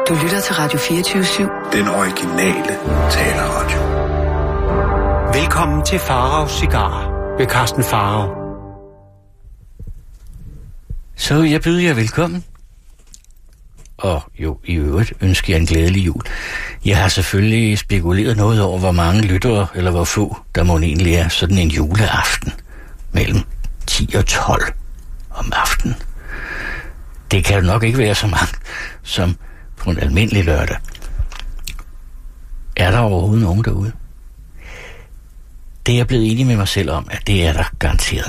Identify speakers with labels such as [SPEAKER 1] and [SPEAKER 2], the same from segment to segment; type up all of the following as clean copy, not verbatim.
[SPEAKER 1] Du lytter til Radio 24/7.
[SPEAKER 2] Den originale taleradio.
[SPEAKER 3] Velkommen til Faraos Cigarer ved Carsten Farao.
[SPEAKER 4] Så jeg byder jer velkommen. Og jo, i øvrigt ønsker jeg en glædelig jul. Jeg har selvfølgelig spekuleret noget over, hvor mange lyttere, eller hvor få, der må egentlig er sådan en juleaften. Mellem 10 og 12 om aftenen. Det kan jo nok ikke være så mange, som på en almindelig lørdag. Er der overhovedet nogen derude? Det er jeg blevet enig med mig selv om, at det er der garanteret.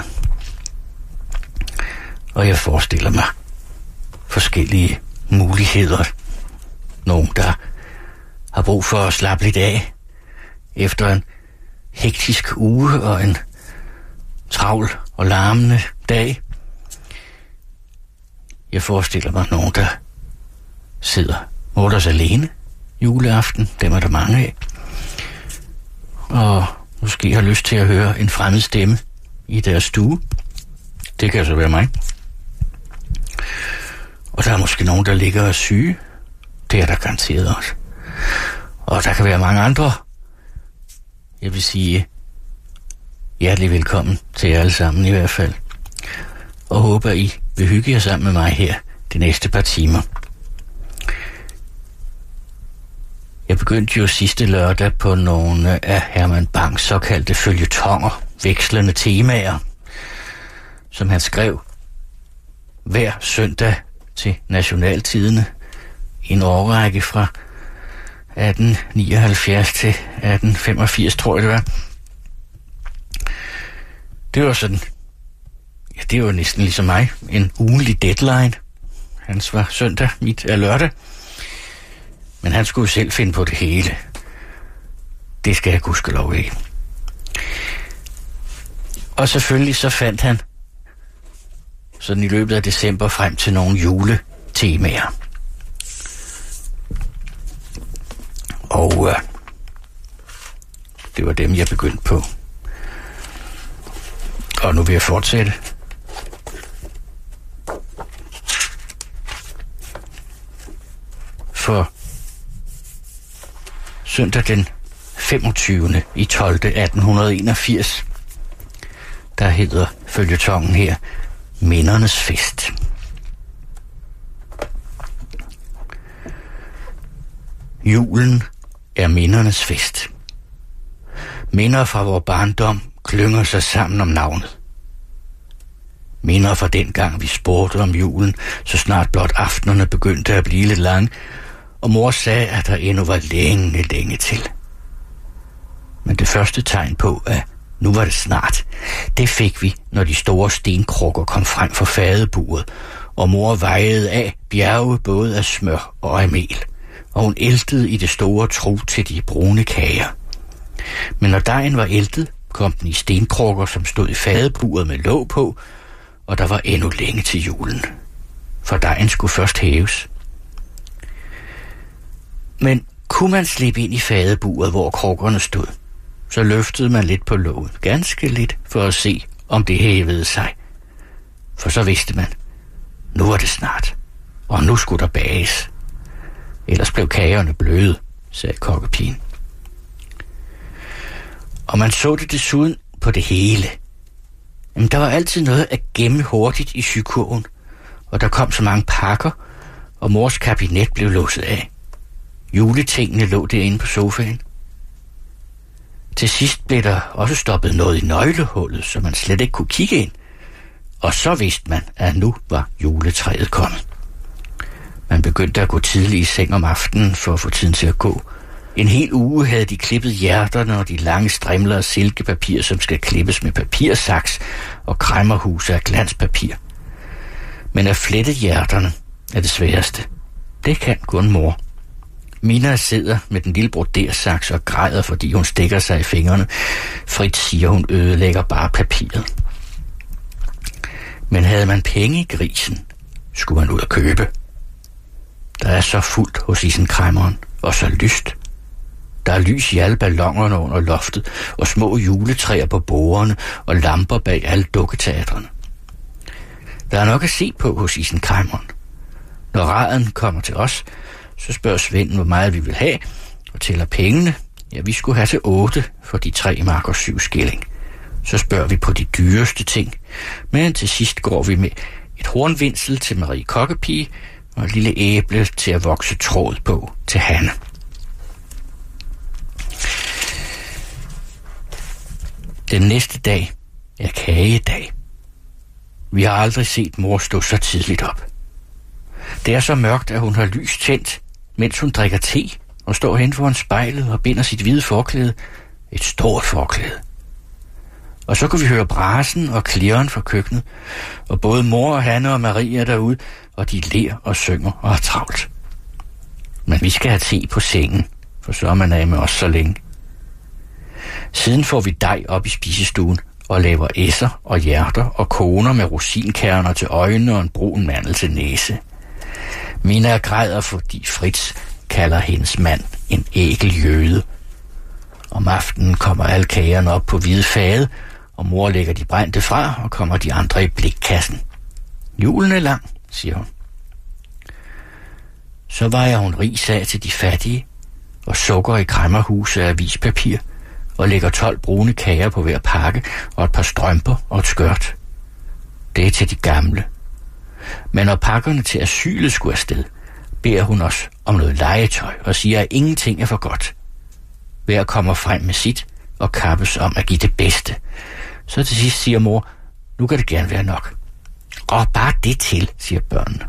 [SPEAKER 4] Og jeg forestiller mig forskellige muligheder. Nogen, der har brug for at slappe lidt af efter en hektisk uge og en travl og larmende dag. Jeg forestiller mig nogen, der sidder mutters alene juleaften. Dem er der mange af. Og måske har lyst til at høre en fremmed stemme i deres stue. Det kan så være mig. Og der er måske nogen, der ligger og er syge. Det er der garanteret også. Og der kan være mange andre. Jeg vil sige hjertelig velkommen til jer alle sammen i hvert fald. Og håber, I vil hygge jer sammen med mig her de næste par timer. Jeg begyndte jo sidste lørdag på nogle af Herman Bangs såkaldte føljetonger, vekslende temaer, som han skrev hver søndag til Nationaltidene i en årrække fra 1879 til 1885, tror jeg det var. Det var sådan, ja, det var næsten ligesom mig, en ugenlig deadline. Hans var søndag, mit er lørdag. Men han skulle jo selv finde på det hele. Det skal jeg gudskelov ikke. Og selvfølgelig så fandt han sådan i løbet af december frem til nogle juletemaer. Og det var dem, jeg begyndte på. Og nu vil jeg fortsætte. For søndag den 25. i 12. 1881, der hedder føljetongen her Mindernes Fest. Julen er mindernes fest. Minder fra vor barndom klynger sig sammen om navnet. Minder fra dengang vi spurgte om julen, så snart blot aftenerne begyndte at blive lidt lange, og mor sagde, at der endnu var længe til. Men det første tegn på, at nu var det snart, det fik vi, når de store stenkrukker kom frem fra fadeburet, og mor vejede af bjerge både af smør og af mel, og hun æltede i det store trug til de brune kager. Men når dejen var æltet, kom den i stenkrukker, som stod i fadeburet med låg på, og der var endnu længe til julen. For dejen skulle først hæves. Men kunne man slippe ind i fadeburet, hvor krukkerne stod, så løftede man lidt på låget, ganske lidt, for at se, om det hævede sig. For så vidste man, nu var det snart, og nu skulle der bages. Ellers blev kagerne bløde, sagde kokkepigen. Og man så det desuden på det hele. Men der var altid noget at gemme hurtigt i sykurven, og der kom så mange pakker, og mors kabinet blev låset af. Juletingene lå derinde på sofaen. Til sidst blev der også stoppet noget i nøglehullet, så man slet ikke kunne kigge ind. Og så vidste man, at nu var juletræet kommet. Man begyndte at gå tidligt i seng om aftenen for at få tiden til at gå. En hel uge havde de klippet hjerterne og de lange strimler af silkepapir, som skal klippes med papirsaks og kræmmerhuse af glanspapir. Men at flette hjerterne er det sværeste. Det kan kun mor. Mina sidder med den lille brodersaks og græder, fordi hun stikker sig i fingrene. Frit siger, hun ødelægger bare papiret. Men havde man penge i grisen, skulle man ud og købe. Der er så fuldt hos isenkræmmeren, og så lyst. Der er lys i alle ballonerne under loftet, og små juletræer på bordene, og lamper bag alle dukketeatrene. Der er nok at se på hos isenkræmmeren. Når raden kommer til os, Så spørger Svend, hvor meget vi vil have, og tæller pengene. Ja, vi skulle have til 8 for de 3 mark og 7 skilling. Så spørger vi på de dyreste ting. Men til sidst går vi med et hornvindsel til Marie Kokkepige, og et lille æble til at vokse tråd på til Hanne. Den næste dag er kagedag. Vi har aldrig set mor stå så tidligt op. Det er så mørkt, at hun har lys tændt, mens hun drikker te og står hen foran spejlet og binder sit hvide forklæde, et stort forklæde. Og så kan vi høre brasen og klirren fra køkkenet, og både mor og Hanne og Marie er derude, og de ler og synger og har travlt. Men vi skal have te på sengen, for så er man af med os så længe. Siden får vi dej op i spisestuen og laver esser og hjerter og koner med rosinkerner til øjnene og en brun mandel til næse. Mina græder, fordi Fritz kalder hendes mand en ækel jøde. Om aftenen kommer alle kagerne op på hvide fade, og mor lægger de brændte fra, og kommer de andre i blikkassen. Julen er lang, siger hun. Så vejer hun ris af til de fattige, og sukker i kræmmerhuse af avispapir, og lægger 12 brune kager på hver pakke, og et par strømper og et skørt. Det er til de gamle. Men når pakkerne til asylet skulle afsted, beder hun os om noget legetøj og siger, at ingenting er for godt. Hver kommer frem med sit og kappes om at give det bedste. Så til sidst siger mor, nu kan det gerne være nok. Og bare det til, siger børnene.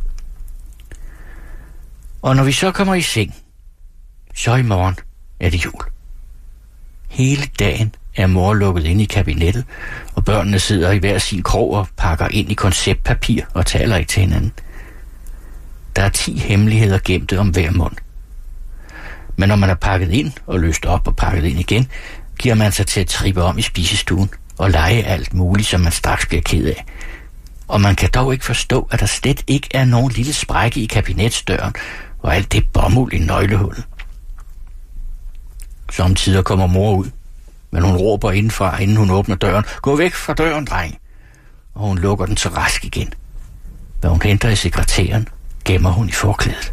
[SPEAKER 4] Og når vi så kommer i seng, så i morgen er det jul. Hele dagen er mor lukket ind i kabinettet, og børnene sidder i hver sin krog og pakker ind i konceptpapir og taler ikke til hinanden. Der er 10 hemmeligheder gemte om hver mund. Men når man er pakket ind og løst op og pakket ind igen, giver man sig til at trippe om i spisestuen og lege alt muligt, som man straks bliver ked af. Og man kan dog ikke forstå, at der slet ikke er nogen lille sprække i kabinetsdøren og alt det bomuld i nøglehullet. Samtidig kommer mor ud, men hun råber indenfra, inden hun åbner døren. Gå væk fra døren, dreng! Og hun lukker den så rask igen. Hvad hun henter i sekretæren, gemmer hun i forklædet.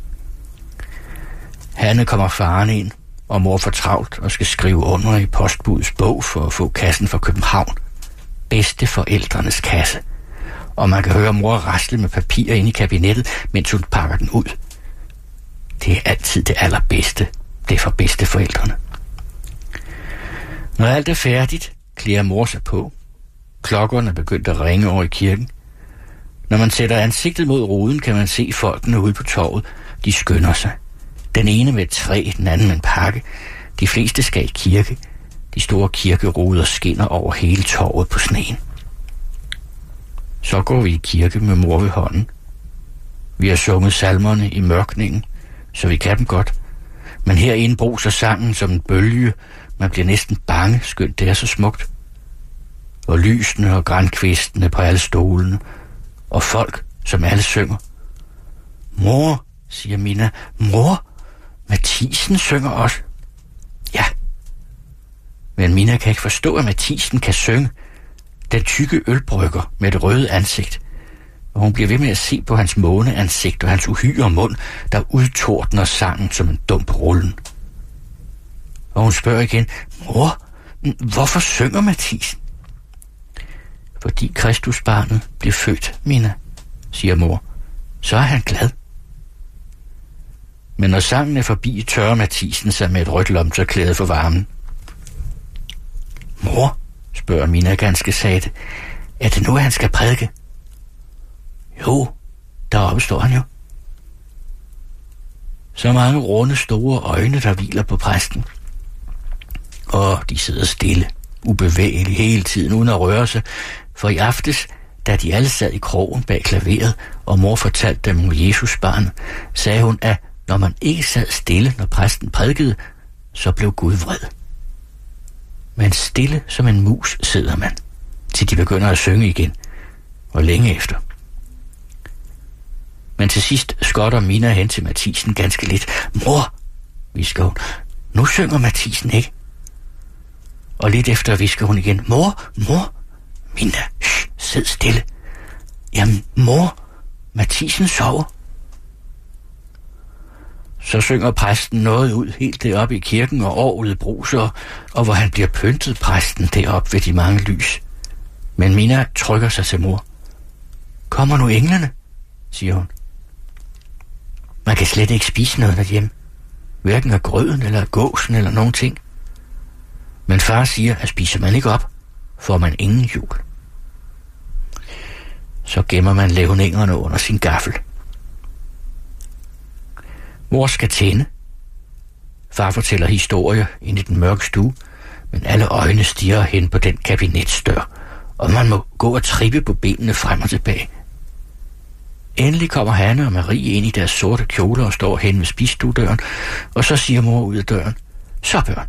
[SPEAKER 4] Hanne kommer faren ind, og mor får travlt og skal skrive under i postbudets bog for at få kassen fra København. Bedsteforældrenes kasse. Og man kan høre mor rasle med papir ind i kabinettet, mens hun pakker den ud. Det er altid det allerbedste. Det er for bedsteforældrene. Når alt er færdigt, klæder mor sig på. Klokkerne er begyndt at ringe over i kirken. Når man sætter ansigtet mod ruden, kan man se folkene ude på torvet. De skynder sig. Den ene med et træ, den anden med en pakke. De fleste skal i kirke. De store kirkeruder skinner over hele torvet på sneen. Så går vi i kirke med mor ved hånden. Vi har sunget salmerne i mørkningen, så vi kan dem godt. Men herinde bruser sangen som en bølge. Man bliver næsten bange, skønt det er så smukt. Og lysene og grankvistene på alle stolene. Og folk, som alle synger. Mor, siger Mina. Mor, Mathisen synger også. Ja. Men Mina kan ikke forstå, at Mathisen kan synge. Den tykke ølbrygger med det røde ansigt. Og hun bliver ved med at se på hans måneansigt og hans uhyre mund, der udtordner sangen som en dump rullen. Og hun spørger igen, mor, hvorfor synger Mathisen? Fordi Kristusbarnet blev født, Mina, siger mor. Så er han glad. Men når sangen er forbi, tørrer Mathisen sig med et rødt lomtørklæde for varmen. Mor, spørger Mina ganske satte, er det nu, at han skal prædike? Jo, deroppe står han jo. Så mange runde, store øjne, der hviler på præsten. Og de sidder stille, ubevægelige hele tiden, uden at røre sig. For i aftes, da de alle sad i krogen bag klaveret, og mor fortalte dem om Jesus barn, sagde hun, at når man ikke sad stille, når præsten prædikede, så blev Gud vred. Men stille som en mus sidder man, til de begynder at synge igen, og længe efter. Men til sidst skotter Mina hen til Mathisen ganske lidt. Mor, visker hun, nu synger Mathisen ikke. Og lidt efter visker hun igen. Mor, Mina, sid stille. Jamen, mor, Mathisen sover. Så synger præsten noget ud helt deroppe i kirken, og orglet bruser, og hvor han bliver pyntet, præsten, deroppe ved de mange lys. Men Mina trykker sig til mor. Kommer nu englene, siger hun. Man kan slet ikke spise noget derhjemme. Hverken af grøden eller af gåsen eller nogen ting. Men far siger, at spiser man ikke op, får man ingen jul. Så gemmer man levningerne under sin gaffel. Mor skal tænde. Far fortæller historier inde i den mørke stue, men alle øjne stirrer hen på den kabinetsdør, og man må gå og trippe på benene frem og tilbage. Endelig kommer Hanne og Marie ind i deres sorte kjoler og står hen ved spisestuedøren, og så siger mor ud af døren, så børn.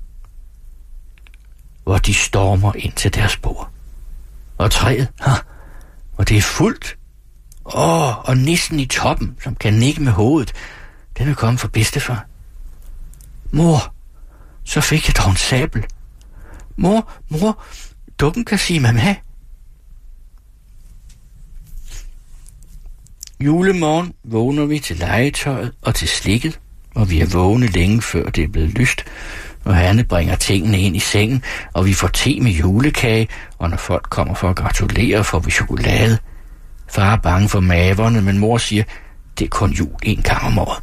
[SPEAKER 4] Hvor de stormer ind til deres bord. Og træet, og det er fuldt. Og nissen i toppen, som kan nikke med hovedet, den vil komme fra bedstefar. Mor, så fik jeg dog en sabel. Mor, dukken kan sige mamma. Julemorgen vågner vi til legetøjet og til slikket, og vi er vågne længe før det er blevet lyst, og Hanne bringer tingene ind i sengen, og vi får te med julekage, og når folk kommer for at gratulere, får vi chokolade. Far er bange for maverne, men mor siger, det er kun jul 1 gang om året.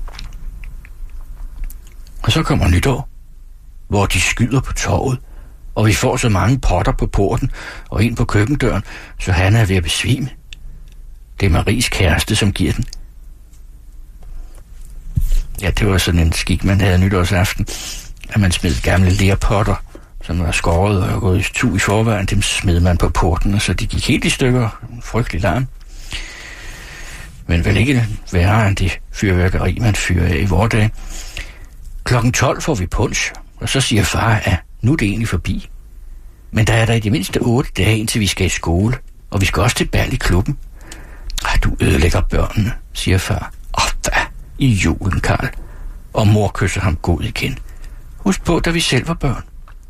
[SPEAKER 4] Og så kommer nytår, hvor de skyder på torvet, og vi får så mange potter på porten og ind på køkkendøren, så Hanne er ved at besvime. Det er Maries kæreste, som giver den. Ja, det var sådan en skik, man havde nytårsaften, at man smed gamle lerpotter, som var skåret og gået i tu i forvejen, dem smed man på porten, og så de gik helt i stykker. En frygtelig larm. Men vel ikke værre end det fyrværkeri, man fyrer af i vore dage. 12:00 får vi punch, og så siger far, at nu er det egentlig forbi. Men der er der i det mindste 8 dage, indtil vi skal i skole, og vi skal også til bal i klubben. Du ødelægger børnene, siger far. Hvad? I julen, Karl. Og mor kysser ham god igen. Husk på, da vi selv var børn.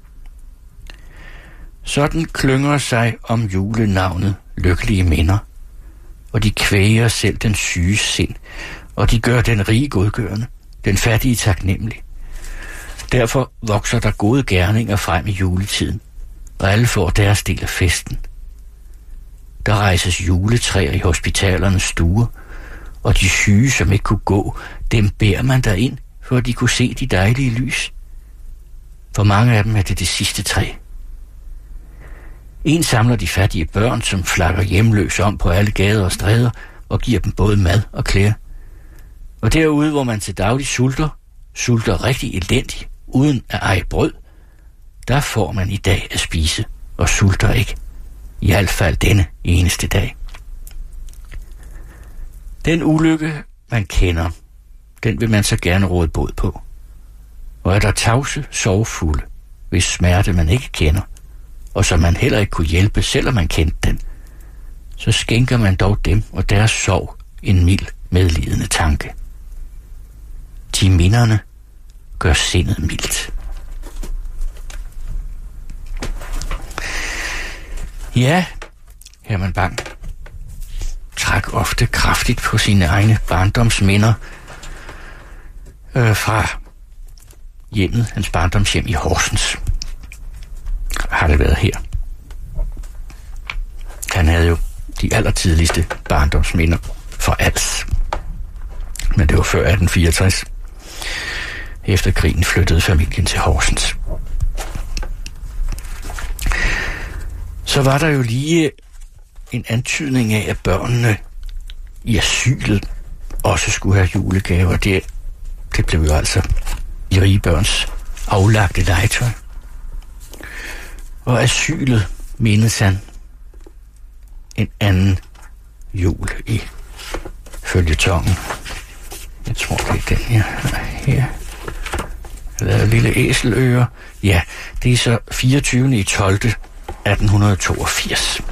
[SPEAKER 4] Sådan klynger sig om julenavnet lykkelige minder, og de kvæger selv den syge sind, og de gør den rige godgørende, den fattige taknemmelig. Derfor vokser der gode gerninger frem i juletiden, og alle får deres del af festen. Der rejses juletræer i hospitalernes stuer, og de syge, som ikke kunne gå, dem bærer man derind, for at de kunne se de dejlige lys. For mange af dem er det sidste træ. En samler de fattige børn, som flakker hjemløse om på alle gader og stræder, og giver dem både mad og klæder. Og derude, hvor man til daglig sulter rigtig elendigt, uden at eje brød, der får man i dag at spise, og sulter ikke. I hvert fald denne eneste dag. Den ulykke, man kender, den vil man så gerne råde bod på. Og er der tavse, sorgfulde, hvis smerte man ikke kender, og som man heller ikke kunne hjælpe, selvom man kendte den, så skænker man dog dem og deres sorg en mild, medlidende tanke. De minderne gør sindet mildt. Ja, Herman Bang trak ofte kraftigt på sine egne barndomsminder fra hjemmet, hans barndomshjem i Horsens. Har det været her. Han havde jo de allertidligste barndomsminder for Als. Men det var før 1864. Efter krigen flyttede familien til Horsens. Så var der jo lige en antydning af, at børnene i asylet også skulle have julegaver. Det blev jo altså i rige børns aflagte legetøj. Og asylet mindes han en anden jul i føljetongen. Jeg tror, det er den her. Jeg lavede lille æseløre. Ja, det er så 24.12.1882.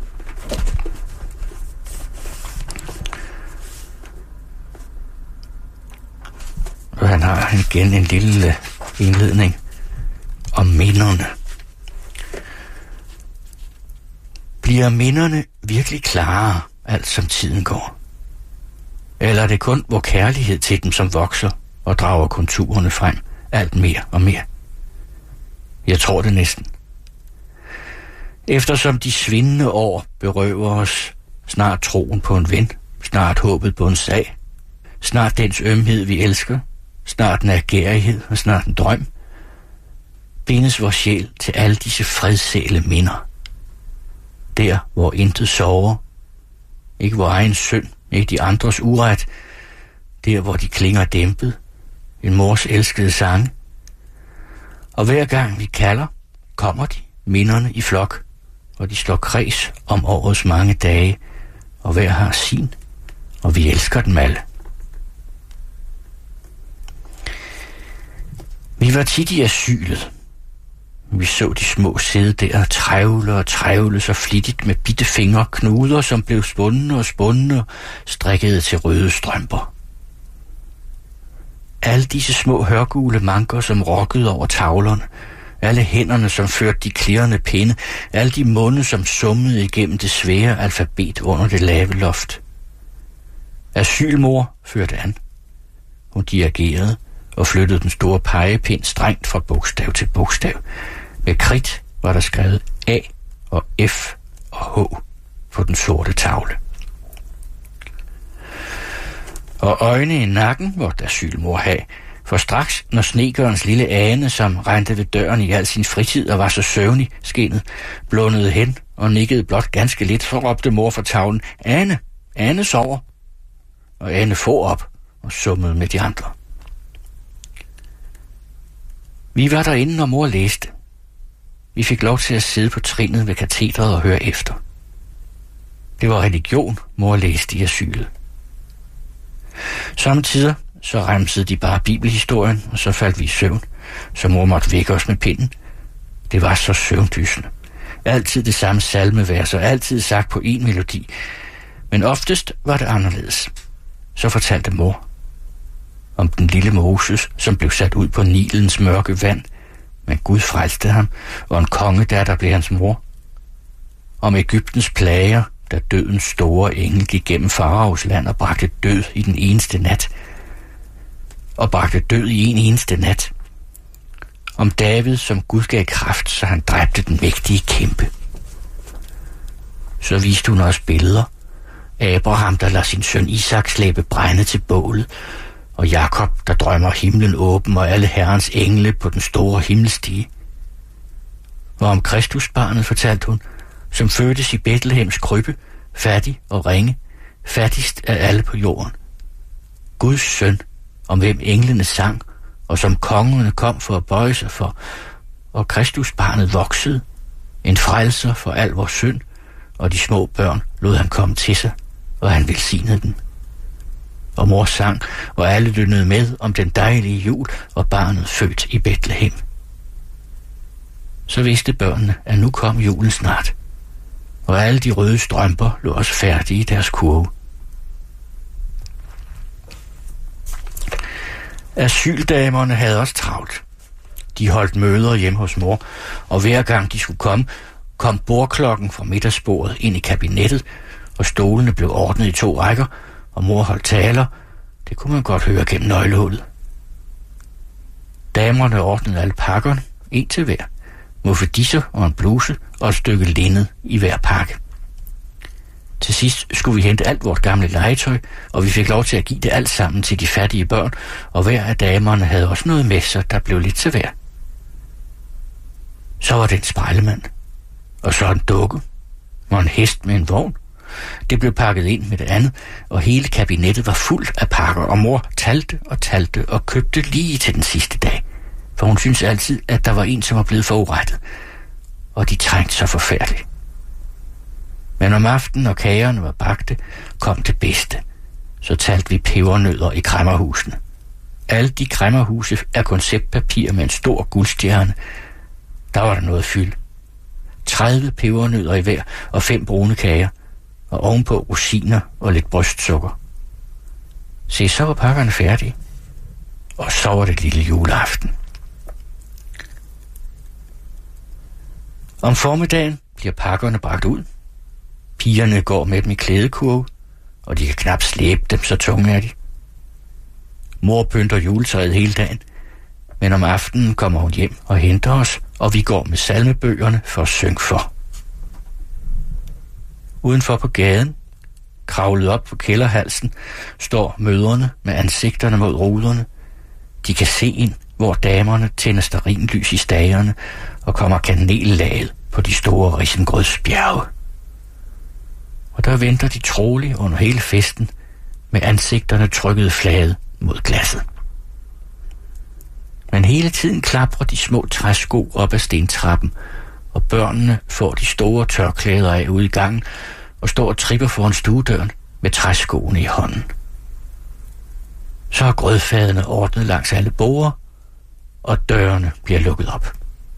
[SPEAKER 4] Og han har igen en lille indledning om minderne. Bliver minderne virkelig klarere, alt som tiden går? Eller er det kun vor kærlighed til dem, som vokser og drager konturerne frem alt mere og mere. Jeg tror det næsten. Eftersom de svindende år berøver os snart troen på en ven, snart håbet på en sag, snart dens ømhed vi elsker, snart en ergærighed og snart en drøm, bindes vores sjæl til alle disse fredsæle minder. Der, hvor intet sover, ikke vor egen synd, ikke de andres uret, der, hvor de klinger dæmpet, en mors elskede sange. Og hver gang vi kalder, kommer de, minderne i flok, og de slår kreds om årets mange dage, og hver har sin, og vi elsker dem alle. Vi var tit i asylet. Vi så de små sidde der og trævle så flittigt med bitte fingre knuder, som blev spundne og strikkede til røde strømper. Alle disse små hørgule manker, som rokkede over tavlerne, alle hænderne, som førte de klirrende pinde, alle de munde, som summede igennem det svære alfabet under det lave loft. Asylmor førte an. Hun dirigerede og flyttede den store pegepind strengt fra bogstav til bogstav. Med kridt var der skrevet A og F og H på den sorte tavle. Og øjne i nakken måtte asylmor have, for straks, når snegerens lille Ane, som rendte ved døren i al sin fritid og var så søvnig skinnet, blundede hen og nikkede blot ganske lidt, så råbte mor fra tavlen, Ane, Ane sover. Og Ane få op og summede med de andre. Vi var derinde, når mor læste. Vi fik lov til at sidde på trinet ved katedret og høre efter. Det var religion, mor læste i asylet. Samtidig så remsede de bare bibelhistorien, og så faldt vi i søvn, så mor måtte vække os med pinden. Det var så søvndysende. Altid det samme salmevers, og altid sagt på en melodi. Men oftest var det anderledes. Så fortalte mor om den lille Moses, som blev sat ud på Nilens mørke vand, men Gud frelste ham, og en kongedatter blev hans mor. Om Egyptens plager, da dødens store engel gik gennem Faraos land og bragte død i den eneste nat. Og bragte død i en eneste nat. Om David, som Gud gav kraft, så han dræbte den mægtige kæmpe. Så viste hun os billeder. Abraham, der lader sin søn Isak slæbe brænde til bålet, og Jakob, der drømmer himlen åben og alle herrens engle på den store himmelstige. Og om Kristusbarnet fortalte hun, som fødtes i Betlehems krybbe, fattig og ringe, fattigst af alle på jorden. Guds søn, om hvem englene sang, og som kongerne kom for at bøje sig for, og Kristusbarnet voksede, en frelser for al vores synd, og de små børn lod han komme til sig, og han velsignede dem. Og mor sang, og alle lynnede med om den dejlige jul og barnet født i Betlehem. Så vidste børnene, at nu kom julen snart, og alle de røde strømper lå også færdige i deres kurve. Asyldamerne havde også travlt. De holdt møder hjemme hos mor, og hver gang de skulle komme, kom bordklokken fra middagsbordet ind i kabinettet, og stolene blev ordnet i 2 rækker, og mor holdt taler. Det kunne man godt høre gennem nøglehullet. Damerne ordnede alle pakkerne, en til hver. Muffedisser og en bluse og et stykke linned i hver pakke. Til sidst skulle vi hente alt vort gamle legetøj, og vi fik lov til at give det alt sammen til de fattige børn, og hver af damerne havde også noget med sig, der blev lidt til hver. Så var det en spejlemand, og så en dukke, og en hest med en vogn. Det blev pakket ind med det andet, og hele kabinettet var fuldt af pakker, og mor talte og købte lige til den sidste dag. For hun syntes altid, at der var en, som var blevet forurettet, og de trængte så forfærdeligt. Men om aftenen, når kagerne var bagte, kom det bedste. Så talte vi pebernødder i kræmmerhusene. Alle de kræmmerhuse er konceptpapir med en stor guldstjerne. Der var der noget fyld. 30 pebernødder i hver og 5 brune kager, og ovenpå rosiner og lidt brystsukker. Se, så var pakkerne færdige. Og så var det lille juleaften. Om formiddagen bliver pakkerne bragt ud. Pigerne går med dem i klædekurve, og de kan knap slæbe dem, så tunge er de. Mor pynter juletræet hele dagen, men om aftenen kommer hun hjem og henter os, og vi går med salmebøgerne for at synge for. Udenfor på gaden, kravlet op på kælderhalsen, står mødrene med ansigterne mod ruderne. De kan se ind, hvor damerne tænder stearinlys i stagerne og kommer kanellaget på de store risengrødsbjerge. Og der venter de troligt under hele festen med ansigterne trykket flade mod glasset. Men hele tiden klaprer de små træsko op ad stentrappen, og børnene får de store tørklæder af ude i gangen og står og tripper foran stuedøren med træskoene i hånden. Så er grødfadene ordnet langs alle borde, og dørene bliver lukket op.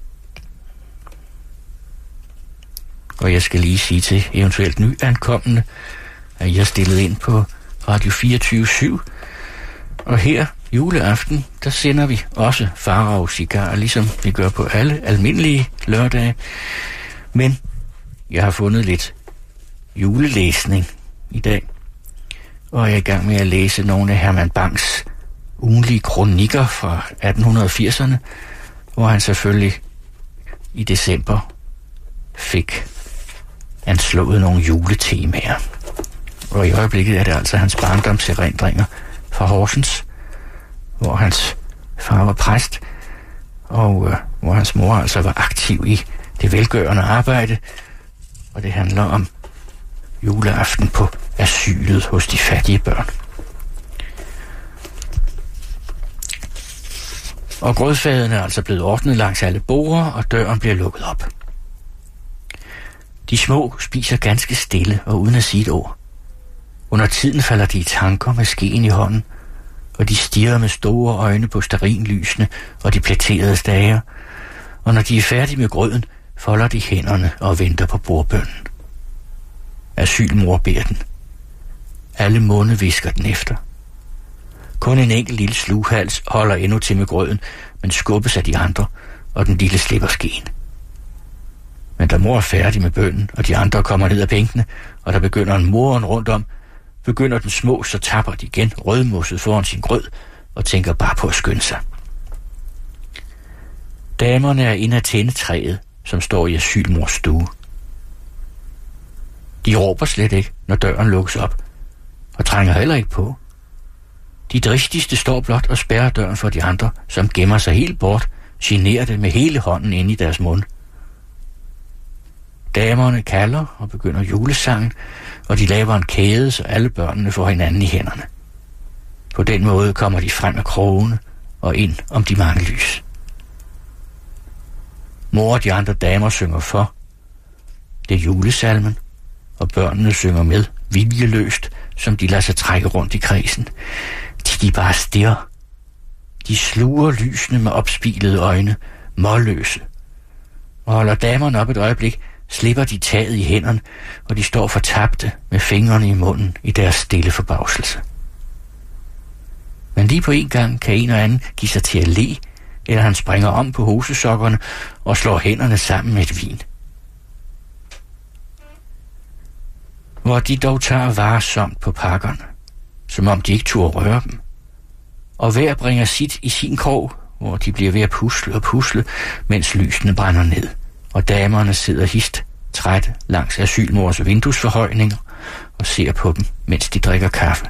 [SPEAKER 4] Og jeg skal lige sige til eventuelt nyankommende, at I har stillet ind på Radio 24/7, og her juleaften, der sender vi også Farao Cigar, ligesom vi gør på alle almindelige lørdage. Men jeg har fundet lidt julelæsning i dag, og jeg er i gang med at læse nogle af Herman Bangs ugenlige kronikker fra 1880'erne, hvor han selvfølgelig i december fik anslået nogle juletemaer. Og i øjeblikket er det altså hans barndomserindringer fra Horsens, hvor hans far var præst, og hvor hans mor altså var aktiv i det velgørende arbejde, og det handler om juleaften på asylet hos de fattige børn. Og grødfaden er altså blevet ordnet langs alle borde, og døren bliver lukket op. De små spiser ganske stille og uden at sige et ord. Under tiden falder de i tanker med skeen i hånden, og de stirrer med store øjne på stearinlysene og de plæterede stager, og når de er færdige med grøden, folder de hænderne og venter på bordbønnen. Asylmor beder den. Alle munde visker den efter. Kun en enkelt lille slughals holder endnu til med grøden, men skubbes af de andre, og den lille slipper skeen. Men da mor er færdig med bønnen, og de andre kommer ned af bænkene, og der begynder en moren rundt om, begynder den små, så tapper de igen rødmosset foran sin grød, og tænker bare på at skynde sig. Damerne er inde at tænde træet, som står i asylmors stue. De råber slet ikke, når døren lukkes op, og trænger heller ikke på. De dristigste står blot og spærrer døren for de andre, som gemmer sig helt bort, generede med hele hånden inde i deres mund. Damerne kalder og begynder julesangen, og de laver en kæde, så alle børnene får hinanden i hænderne. På den måde kommer de frem af krogene og ind om de mange lys. Mor og de andre damer synger for. Det er julesalmen, og børnene synger med, viljeløst, som de lader sig trække rundt i kredsen. De bare stirrer. De sluger lysene med opspilede øjne, målløse. Og holder damerne op et øjeblik, slipper de taget i hænderne, og de står fortabte med fingrene i munden i deres stille forbavselse. Men lige på en gang kan en og anden give sig til at le, eller han springer om på hosesokkerne og slår hænderne sammen med et vin. Hvor de dog tager varsomt på pakkerne, som om de ikke turde røre dem, og hver bringer sit i sin krog, hvor de bliver ved at pusle og pusle, mens lysene brænder ned, og damerne sidder hist trætte langs asylmors vinduesforhøjninger og ser på dem, mens de drikker kaffe.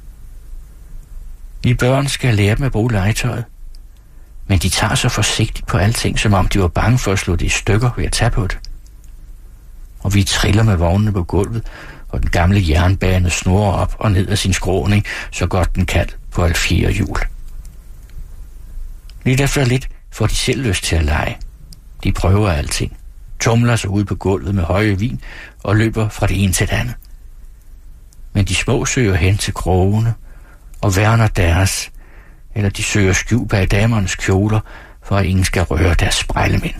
[SPEAKER 4] Vi børn skal lære dem at bruge legetøjet, men de tager så forsigtigt på alting, som om de var bange for at slå det i stykker ved at tage på det. Og vi triller med vognene på gulvet, og den gamle jernbane snurrer op og ned af sin skråning, så godt den kan på alle 4 hjul. Lidt efter lidt får de selv lyst til at lege. De prøver alting, tumler sig ud på gulvet med høje vin og løber fra det ene til det andet. Men de små søger hen til krogene og værner deres, eller de søger skjul bag damernes kjoler, for at ingen skal røre deres sprejlemænd.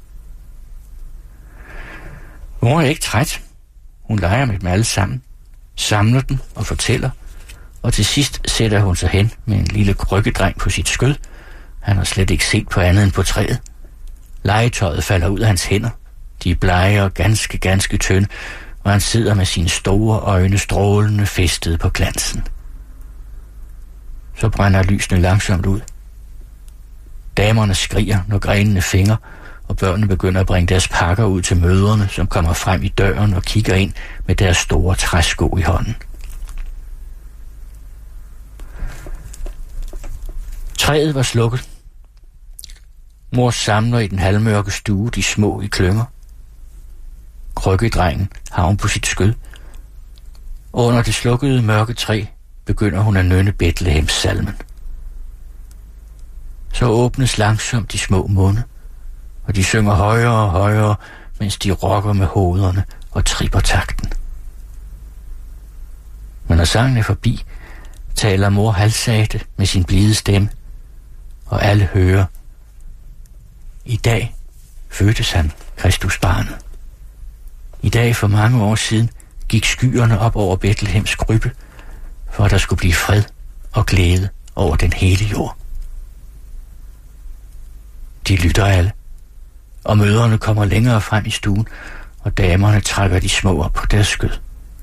[SPEAKER 4] Mor er ikke træt. Hun leger med dem alle sammen, samler dem og fortæller, og til sidst sætter hun sig hen med en lille kryggedreng på sit skød. Han har slet ikke set på andet end på træet. Legetøjet falder ud af hans hænder. De er blege og ganske tynde, og han sidder med sine store øjne strålende fæstet på glansen. Så Så brænder lysene langsomt ud. Damerne skriger, når grenene finger, og børnene begynder at bringe deres pakker ud til mødrene, som kommer frem i døren og kigger ind med deres store træsko i hånden. Træet var slukket. Mor samler i den halvmørke stue de små i klynger. Krykkedrengen har hun på sit skød. Under det slukkede mørke træ begynder hun at nynne Betlehems salmen. Så åbnes langsomt de små munde, og de synger højere og højere, mens de rokker med hovederne og tripper takten. Men når sangen er forbi, taler mor halvsagte med sin blide stemme, og alle hører: i dag fødtes han, Kristus barnet. I dag for mange år siden gik skyerne op over Betlehems krybbe, for at der skulle blive fred og glæde over den hele jord. De lytter alle, og mødrene kommer længere frem i stuen, og damerne trækker de små op på deres skød.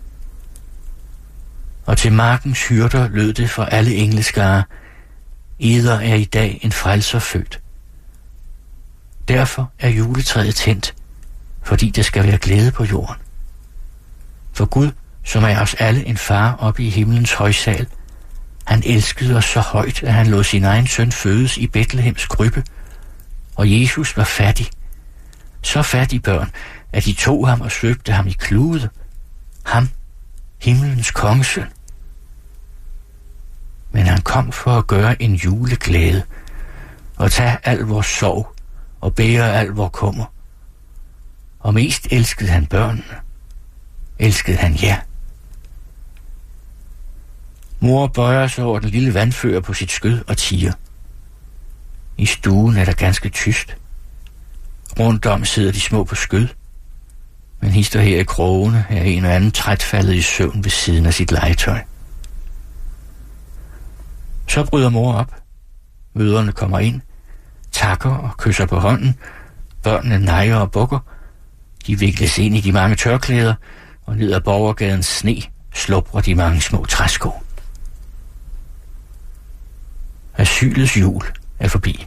[SPEAKER 4] Og til markens hyrder lød det fra alle engleskare: eder er i dag en frelser født. Derfor er juletræet tændt, fordi der skal være glæde på jorden. For Gud, som er os alle en far oppe i himlens højsal, han elskede os så højt, at han lod sin egen søn fødes i Betlehems krybbe, og Jesus var fattig. Så fattig, børn, at de tog ham og svøbte ham i klude. Ham, himlens kongesøn. Men han kom for at gøre en juleglæde, og tage al vores sorg, og bære al vores kummer. Og mest elskede han børnene. Elskede han jer. Mor bøjer sig over den lille vandfører på sit skød og tiger. I stuen er der ganske tyst. Rundt om sidder de små på skød, men hister her i krogene er en og anden træt faldet i søvn ved siden af sit legetøj. Så bryder mor op. Mødrene kommer ind, takker og kysser på hånden. Børnene nejer og bukker. De vikles ind i de mange tørklæder, og ned ad Borgergadens sne sluprer de mange små træsko. Asylets jul er forbi.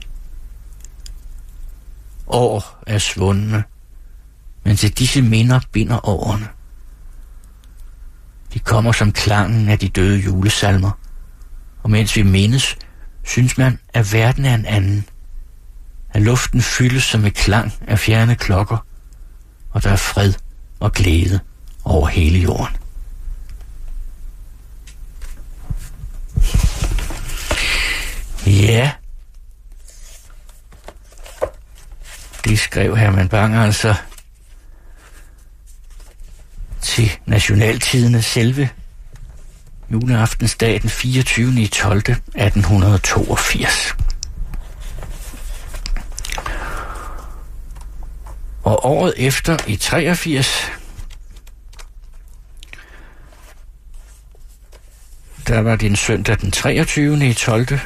[SPEAKER 4] År er svundne, men til disse minder binder årene. De kommer som klangen af de døde julesalmer, og mens vi mindes, synes man, at verden er en anden. At luften fyldes som med klang af fjerne klokker, og der er fred og glæde over hele jorden. Ja, det skrev Herman Bang altså til Nationaltidende selve juleaftensdag den 24.12.1882. Og året efter i 83, der var det en søndag den 23.12.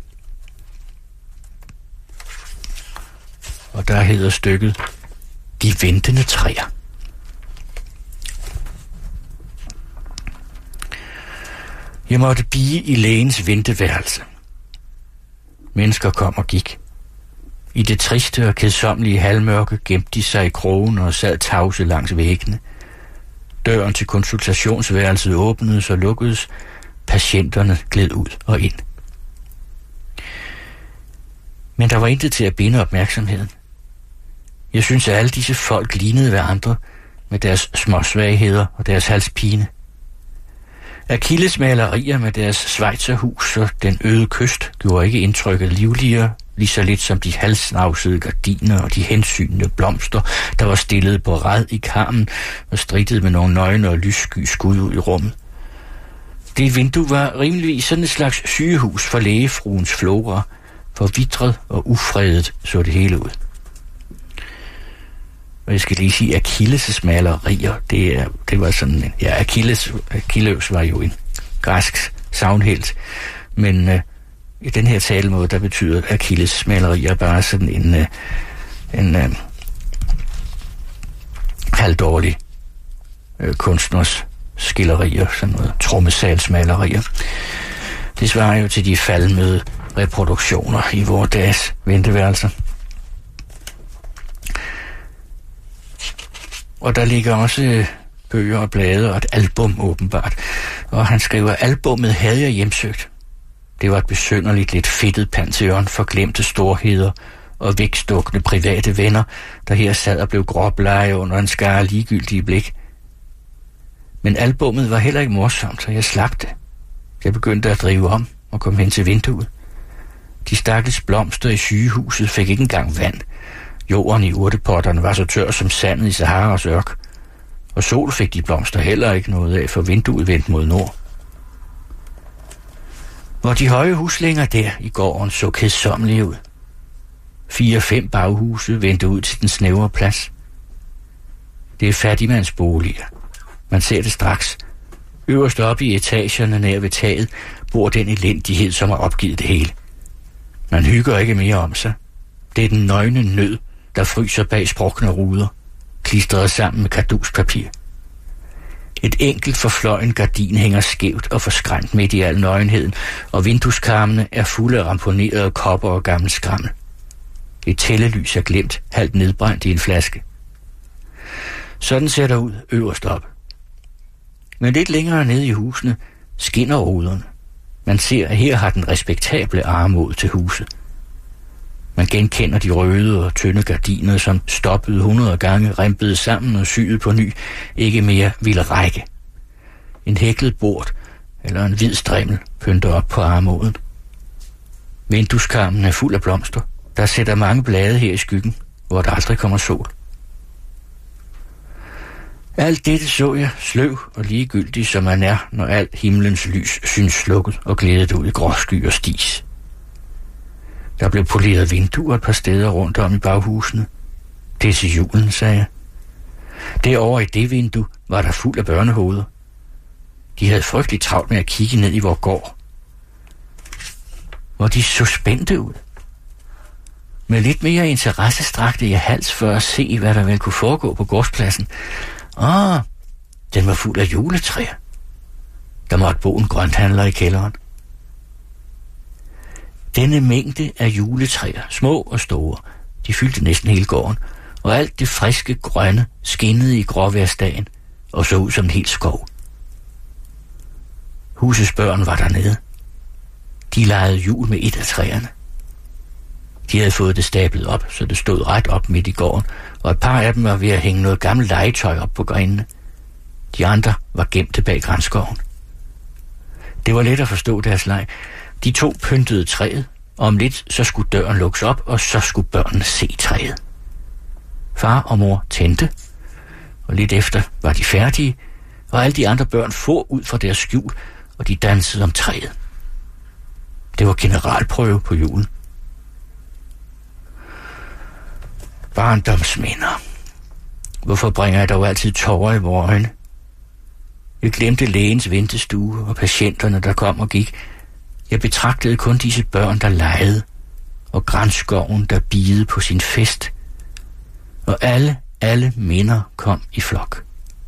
[SPEAKER 4] Og der hedder stykket De ventende træer. Jeg måtte blive i lægens venteværelse. Mennesker kom og gik. I det triste og kedsommelige halvmørke gemte de sig i krogen og sad tavse langs væggene. Døren til konsultationsværelset åbnedes og lukkedes. Patienterne gled ud og ind. Men der var intet til at binde opmærksomheden. Jeg synes, at alle disse folk lignede hverandre med deres småsvagheder og deres halspine. Achilles malerier med deres schweizerhus og den øde kyst gjorde ikke indtrykket livligere, lige så lidt som de halvsnavsede gardiner og de hensynende blomster, der var stillet på rad i karmen og strittede med nogle nøgne og lyssky skud ud i rummet. Det vindue var rimeligvis sådan et slags sygehus for lægefruens flora, forvitret og ufredet så det hele ud. Og jeg skal lige sige, Achilles' malerier, det var sådan, ja, Achilles var jo en græsk sagnhelt, men i den her talemåde, der betyder Achilles' malerier bare sådan en halvdårlig kunstners skillerier, sådan noget trommesalsmalerier. Det svarer jo til de faldmøde reproduktioner i vores dages venteværelser. Og der ligger også bøger og blade og et album åbenbart. Og han skriver, at albummet havde jeg hjemsøgt. Det var et besynderligt, lidt fedtet pantheon for glemte storheder og vækstukne private venner, der her sad og blev gråblege under en skare ligegyldige blik. Men albummet var heller ikke morsomt, så jeg slap det. Jeg begyndte at drive om og kom hen til vinduet. De stakkels blomster i sygehuset fik ikke engang vand. Jorden i urtepotterne var så tør som sandet i Saharas ørk. Og sol fik de blomster heller ikke noget af, for vinduet vendte mod nord. Hvor de høje huslænger der i gården så kedsommelige ud. 4-5 baghuse vendte ud til den snævre plads. Det er fattigmandsboliger. Man ser det straks. Øverst oppe i etagerne nær ved taget bor den elendighed, som har opgivet det hele. Man hygger ikke mere om sig. Det er den nøgne nød, der fryser bag sprukne ruder, klistret sammen med karduspapir. Et enkelt forfløjen gardin hænger skævt og forskræmt midt i al nøgenheden, og vindueskarmene er fulde af ramponerede kopper og gammel skrammel. Et tællelys er glemt, halvt nedbrændt i en flaske. Sådan ser der ud øverst op. Men lidt længere nede i husene skinner ruderne. Man ser, at her har den respektable armod til huset. Man genkender de røde og tynde gardiner, som stoppede 100 gange, rimpede sammen og syede på ny, ikke mere ville række. En hæklet bord eller en hvid strimmel pynter op på armoden. Vindueskarmen er fuld af blomster. Der sætter mange blade her i skyggen, hvor der aldrig kommer sol. Alt dette så jeg, sløv og ligegyldig som man er, når alt himlens lys synes slukket og glædet ud i gråsky og stis. Der blev poleret vinduer et par steder rundt om i baghusene. Det er til julen, sagde jeg. Derovre i det vindue var der fuld af børnehoveder. De havde frygteligt travlt med at kigge ned i vor gård. Hvor de så spændte ud. Med lidt mere interesse strakte jeg hals for at se, hvad der vel kunne foregå på gårdspladsen. Den var fuld af juletræer. Der måtte bo en grønthandler i kælderen. Denne mængde af juletræer, små og store, de fyldte næsten hele gården, og alt det friske grønne skinnede i gråværsdagen og så ud som en hel skov. Husets børn var dernede. De legede jul med et af træerne. De havde fået det stablet op, så det stod ret op midt i gården, og et par af dem var ved at hænge noget gammelt legetøj op på grenene. De andre var gemte bag granskoven. Det var let at forstå deres leg. De to pyntede træet, og om lidt så skulle døren lukkes op, og så skulle børnene se træet. Far og mor tændte, og lidt efter var de færdige, og alle de andre børn for ud fra deres skjul, og de dansede om træet. Det var generalprøve på julen. Barndomsminder. Hvorfor bringer jeg dog altid tårer i vores øjne? Jeg glemte lægens ventestue og patienterne, der kom og gik. Jeg betragtede kun disse børn, der legede, og granskoven, der bidede på sin fest. Og alle minder kom i flok.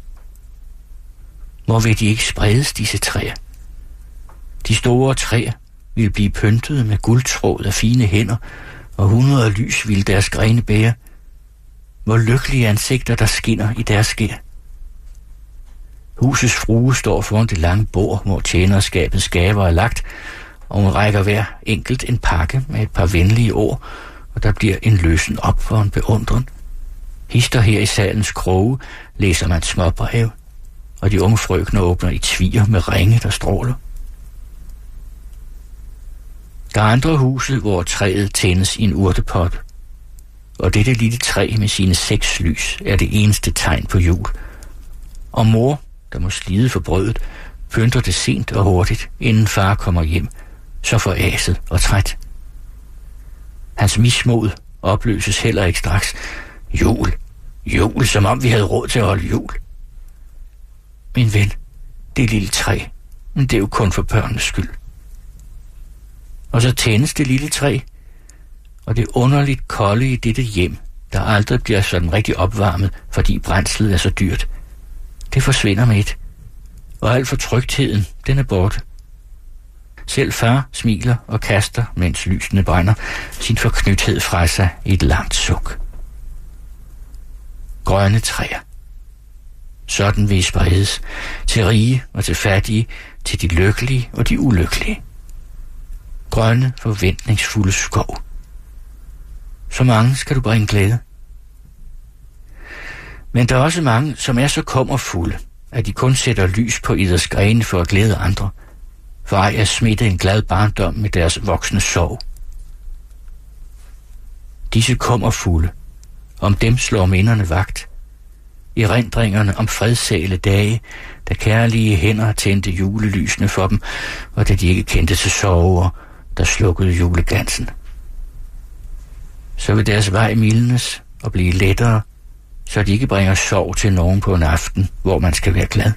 [SPEAKER 4] Hvor vil de ikke spredes, disse træer? De store træer ville blive pyntet med guldtråd af fine hænder, og 100 lys ville deres grene bære. Hvor lykkelige ansigter, der skinner i deres skær. Husets frue står foran det lange bord, hvor tjenerskabets gaver er lagt, og hun rækker hver enkelt en pakke med et par venlige ord, og der bliver en løsen op for en beundren. Hister her i salens kroge læser man småbreve, og de unge frøkner åbner i tvier med ringe, der stråler. Der er andre huse, hvor træet tændes i en urtepot, og dette lille træ med sine 6 lys er det eneste tegn på jul. Og mor, der må slide for brødet, pynter det sent og hurtigt, inden far kommer hjem, så foræset og træt. Hans mismod opløses heller ikke straks. Jul, som om vi havde råd til at holde jul. Min ven, det lille træ, men det er jo kun for børnenes skyld. Og så tændes det lille træ, og det underligt kolde i dette hjem, der aldrig bliver sådan rigtig opvarmet, fordi brændslet er så dyrt. Det forsvinder med et, og alt for trygheden, den er borte. Selv far smiler og kaster, mens lysene brænder, sin forknythed fra sig i et langt suk. Grønne træer. Sådan vil I spredes til rige og til fattige, til de lykkelige og de ulykkelige. Grønne, forventningsfulde skov. Så mange skal du bringe glæde. Men der er også mange, som er så kummerfulde, at de kun sætter lys på iders grene for at glæde andre, for ej at smitte en glad barndom med deres voksne sorg. Disse kummerfulde, om dem slår minderne vagt. Erindringerne om fredsæle dage, da kærlige hænder tændte julelysene for dem, og da de ikke kendte til sorger, der slukkede julegansen. Så vil deres vej mildnes og blive lettere, så de ikke bringer sorg til nogen på en aften, hvor man skal være glad.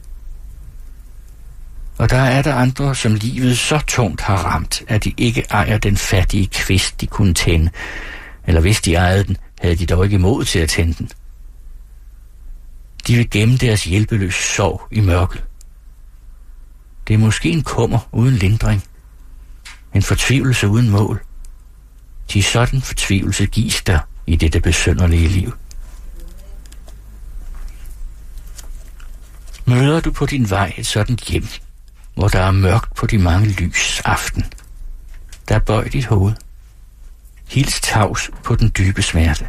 [SPEAKER 4] Og der er der andre, som livet så tungt har ramt, at de ikke ejer den fattige kvist, de kunne tænde, eller hvis de ejede den, havde de dog ikke mod til at tænde den. De vil gemme deres hjælpeløse sorg i mørket. Det er måske en kummer uden lindring, en fortvivlelse uden mål. Til sådan fortvivlelse gives der i dette besynderlige liv. Møder du på din vej et sådan hjem, hvor der er mørkt på de mange lys aften, der bøj dit hoved. Hils tavs på den dybe smerte.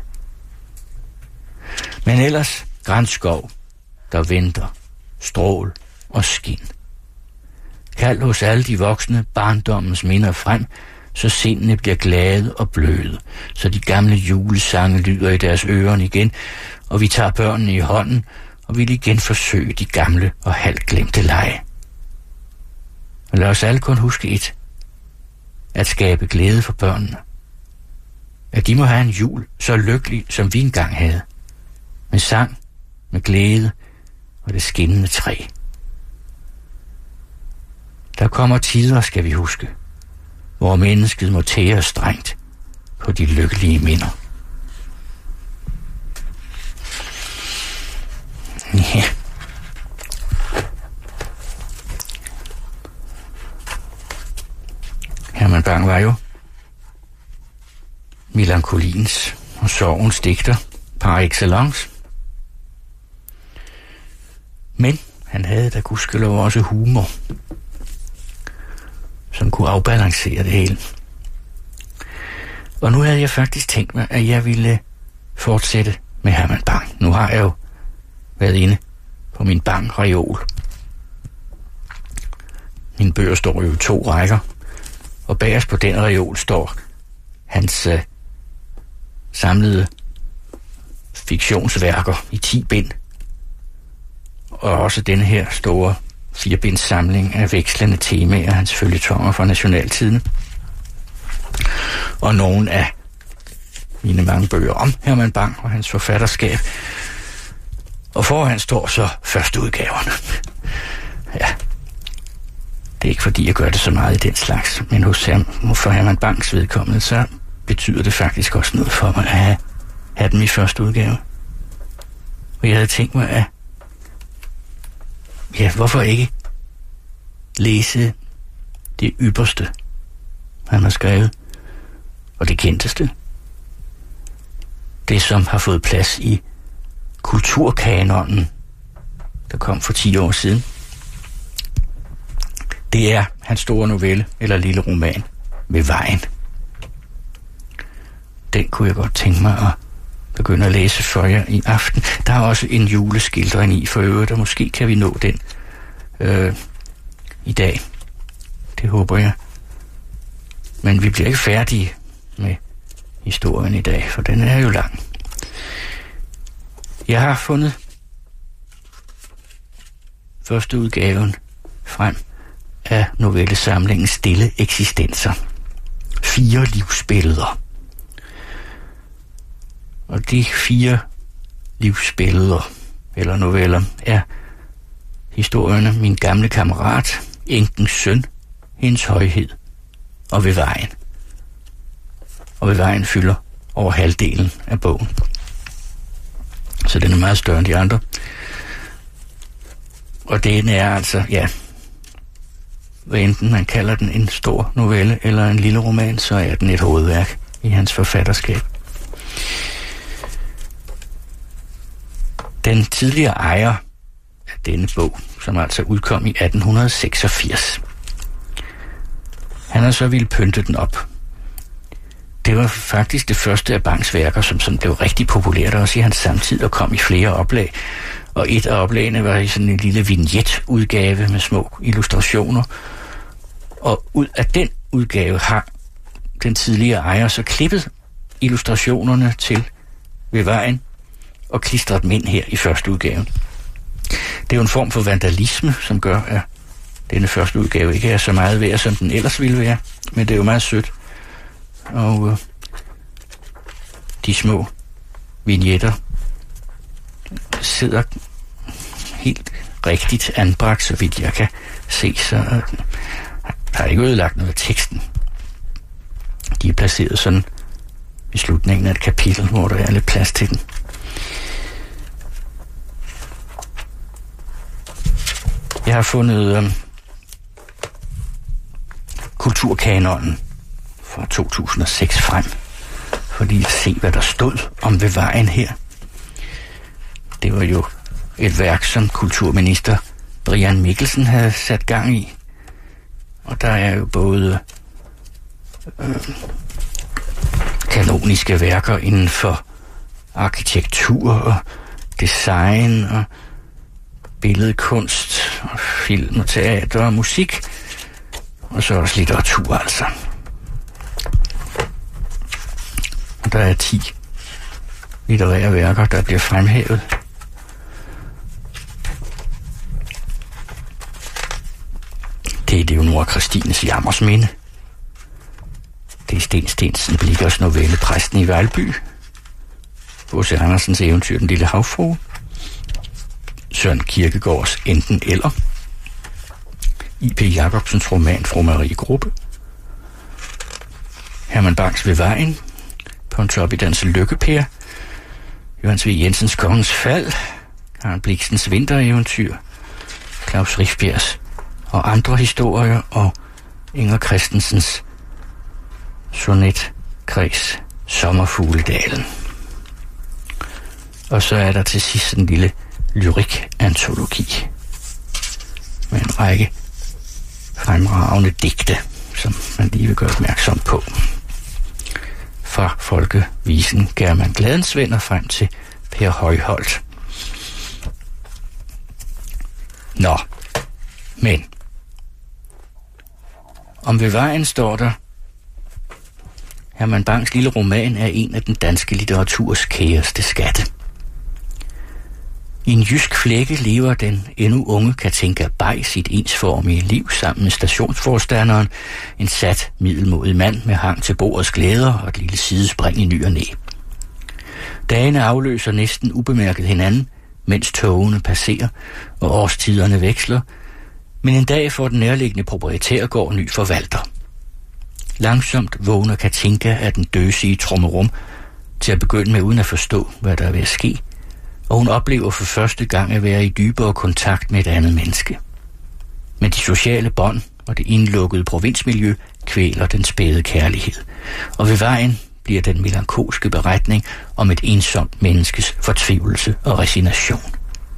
[SPEAKER 4] Men ellers granskov, der venter, strål og skin. Kald hos alle de voksne barndommens minder frem, så sindene bliver glade og bløde, så de gamle julesange lyder i deres ører igen, og vi tager børnene i hånden og vil igen forsøge de gamle og halvt glemte lege. Og lad os alle kun huske et: at skabe glæde for børnene. At de må have en jul så lykkelig, som vi engang havde. Med sang, med glæde og det skinnende træ. Der kommer tider, skal vi huske, hvor mennesket må tære strengt på de lykkelige minder. Ja. Herman Bang var jo melankoliens og sorgens digter par excellence. Men han havde da gudskelov også humor, som kunne afbalancere det hele. Og nu havde jeg faktisk tænkt mig, at jeg ville fortsætte med Herman Bang. Nu har jeg jo været inde på min Bang-reol. Mine bøger står jo i 2 rækker, og bagerst på den reol står hans samlede fiktionsværker i 10 bind. Og også denne her store 4-binds samling af vekslende temaer, hans følgetonger fra Nationaltiden. Og nogle af mine mange bøger om Herman Bang og hans forfatterskab. Og foran står så førsteudgaverne. Ja, det er ikke fordi jeg gør det så meget i den slags, men for Herman Bangs vedkommende, så betyder det faktisk også noget for mig at have dem i første udgave. Og jeg havde tænkt mig at hvorfor ikke læse det ypperste, han har skrevet, og det kendteste. Det, som har fået plads i kulturkanonen, der kom for 10 år siden. Det er hans store novelle, eller lille roman, Ved vejen. Den kunne jeg godt tænke mig at begynde at læse for jer i aften. Der er også en juleskildring i for øvrigt, og måske kan vi nå den i dag. Det håber jeg. Men vi bliver ikke færdige med historien i dag, for den er jo lang. Jeg har fundet første udgaven frem af novellesamlingen Stille eksistenser. 4 livsbilleder. Og de 4 livsbilleder, eller noveller, er historierne Min gamle kammerat, Enkens søn, Hendes højhed og Ved vejen. Og Ved vejen fylder over halvdelen af bogen. Så den er meget større end de andre. Og den er altså, hvad enten man kalder den en stor novelle eller en lille roman, så er den et hovedværk i hans forfatterskab. Den tidligere ejer af denne bog, som altså udkom i 1886, han har så ville pynte den op. Det var faktisk det første af Bangs værker, som blev rigtig populært også i hans samtid og kom i flere oplag. Og et af oplagene var i sådan en lille vignet-udgave med små illustrationer. Og ud af den udgave har den tidligere ejer så klippet illustrationerne til ved vejen og klistret dem ind her i første udgave. Det er jo en form for vandalisme, som gør, at denne første udgave ikke er så meget værd, som den ellers ville være. Men det er jo meget sødt. Og de små vignetter sidder helt rigtigt anbragt, så vidt jeg kan se, så der er ikke ødelagt noget af teksten. De er placeret sådan i slutningen af et kapitel, hvor der er lidt plads til den. Jeg har fundet Kulturkanonen fra 2006 frem, fordi at se, hvad der stod om ved vejen her. Det var jo et værk, som kulturminister Brian Mikkelsen havde sat gang i. Og der er jo både kanoniske værker inden for arkitektur og design og billedkunst og film og teater og musik, og så også litteratur altså. Og der er 10 litterære værker, der bliver fremhævet. Det er Leonora Christines Jammersminde. Det er Sten Stensen Blichers novelle Præsten i Vejlby. H.C. Andersens eventyr Den lille havfrue. Søren Kierkegaards Enten eller. I.P. Jacobsens roman Fru Marie Gruppe. Herman Bangs Ved vejen. Pontoppidans Lykke-Per. Johannes V. Jensens Kongens fald. Karen Blixens Vintereventyr. Claus Rifbjergs og andre historier, og Inger Christensens sonetkreds Sommerfugledalen. Og så er der til sidst en lille lyrik-antologi med en række fremragende digte, som man lige vil gøre opmærksom på. Fra folkevisen German Gladensvend og frem til Per Højholt. Nå, men om ved vejen står der: Herman Bangs lille roman er en af den danske litteraturs kæreste skatte. I en jysk flække lever den endnu unge Katinka Bay sit ensformige liv sammen med stationsforstanderen, en sat middelmodig mand med hang til bordets glæder og et lille sidespring i ny og næ. Dagene afløser næsten ubemærket hinanden, mens togene passerer og årstiderne veksler, men en dag får den nærliggende proprietærgård ny forvalter. Langsomt vågner Katinka af den døsige trommerum til at begynde med uden at forstå, hvad der er ved at ske, og hun oplever for første gang at være i dybere kontakt med et andet menneske. Men de sociale bånd og det indlukkede provinsmiljø kvæler den spæde kærlighed, og ved vejen bliver den melankolske beretning om et ensomt menneskes fortvivlelse og resignation.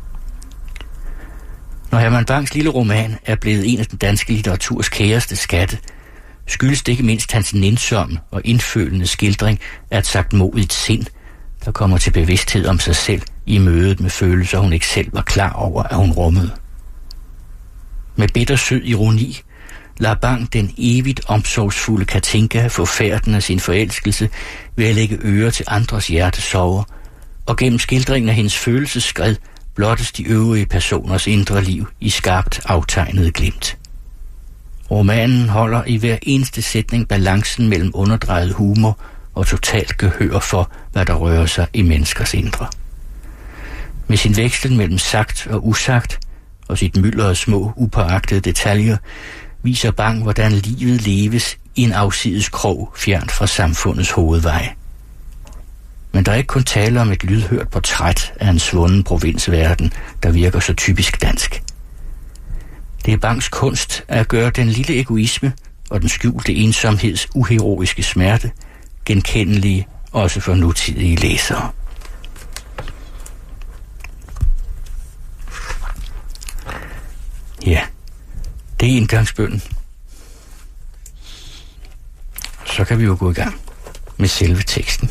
[SPEAKER 4] Når Herman Bangs lille roman er blevet en af den danske litteraturs kæreste skatte, skyldes det ikke mindst hans nænsomme og indfølende skildring af et sagtmodigt sind, der kommer til bevidsthed om sig selv i mødet med følelser, hun ikke selv var klar over, at hun rummede. Med bittersød ironi lader Bang den evigt omsorgsfulde Katinka få færden af sin forelskelse ved at lægge øre til andres hjertesorger, og gennem skildringen af hendes følelsesskred blottes de øvrige personers indre liv i skarpt aftegnet glimt. Romanen holder i hver eneste sætning balancen mellem underdrejet humor og totalt gehør for, hvad der rører sig i menneskers indre. Med sin veksel mellem sagt og usagt, og sit mylder af små, upåagtede detaljer, viser Bang, hvordan livet leves i en afsides krog fjernt fra samfundets hovedvej. Men der er ikke kun tale om et lydhørt portræt af en svunden provinsverden, der virker så typisk dansk. Det er Bangs kunst at gøre den lille egoisme og den skjulte ensomheds uheroiske smerte genkendelige også for nutidige læsere. Ja, det er indgangsbønnen. Så kan vi jo gå i gang med selve teksten.